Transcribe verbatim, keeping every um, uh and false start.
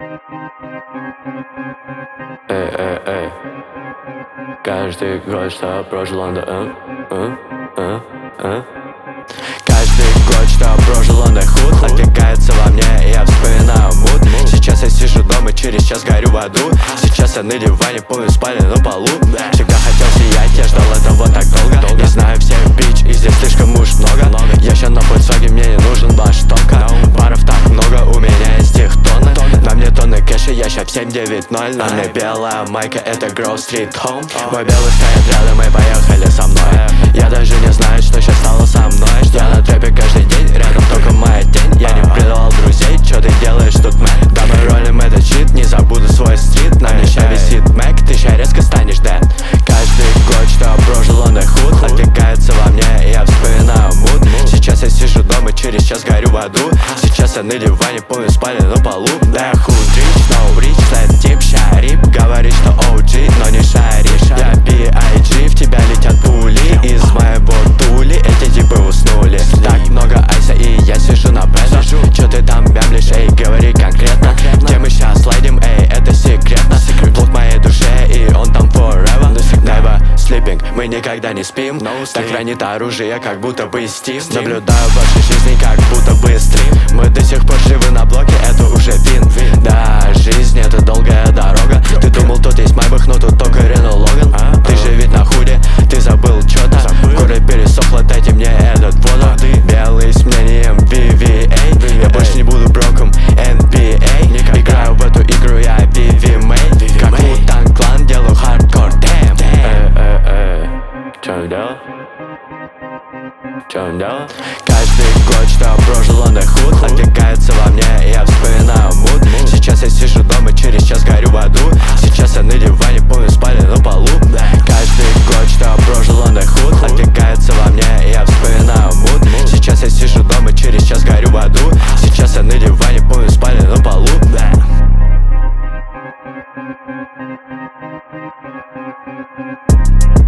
Эй, эй, эй. Каждый год, что прожил он, да, а? А? А? А? Каждый год, что прожил он, да, худ откликается во мне, и я вспоминаю муд. Сейчас я сижу дома, через час горю в аду. Сейчас я на диване, помню, спали на полу. Всегда хотел сиять, я ждал этого так долго. Не знаю всех бич, и здесь слишком уж много. Я ща на Volkswagen, мне не нужен баш только. Паров так много, у меня есть их тонны. На мне тонны кэша, я ща в семь девять ноль. На мне белая майка, это Grove Street Home. Мой белый стоит рядом, и поехали со мной. Я даже не знаю, что сейчас стало со мной. Я на трэпе каждый день, рядом только моя тень. Я не предавал друзей, что ты делаешь тут, мэн? Да мы ролим этот щит, не забуду свой стрит. На мне ща висит Мэг, ты ща резко станешь дэд. Каждый год, что прожил он, да, худ откликается во мне, и я вспоминаю муд. Сейчас я сижу дома, через час горю в аду. Сейчас я на диване, помню, спали на полу. Да, худ рич, no rich, that тип шарит. Говорит, что о джи, но не шаришь. Я би ай джи, в тебя летят пули из моего тули, эти типы уснули. Так много айса, и я сижу на бэже. Чё ты там мямлишь, эй, говори конкретно. Где мы щас слайдим, эй, это секретно. Плод в моей душе, и он там forever. Never sleeping, мы никогда не спим. Так хранит оружие, как будто бы Стив. Наблюдаю вашей жизни, как будто бы стрим. Мы до сих пор живы на блоке, это уже вин. Да, жизнь это долгая дорога. Ты думал, тут есть Майбах, но тут только Рено Логан. Ты же ведь на худе, ты забыл чё-то. Горе пересохло, дайте мне этот воду. Белый с мнением ви ви эй. Я больше не буду броком эн би эй. Играю в эту игру, я ви ви мэй. Как Wu-Tang Clan, делаю хардкор, дэм. Эй, эй, эй. Чё он делал? Чё он делал? Каждый год, что прожил он, да, худ откликается во мне, и я вспоминаю муд. Сейчас я сижу дома, через час горю в аду. Сейчас я на диване, помню, спали на полу. Каждый год, что прожил он, да, худ откликается во мне, и я вспоминаю муд. Сейчас я сижу дома, через час горю в аду. Сейчас я на диване, помню, спали на полу. Thank you.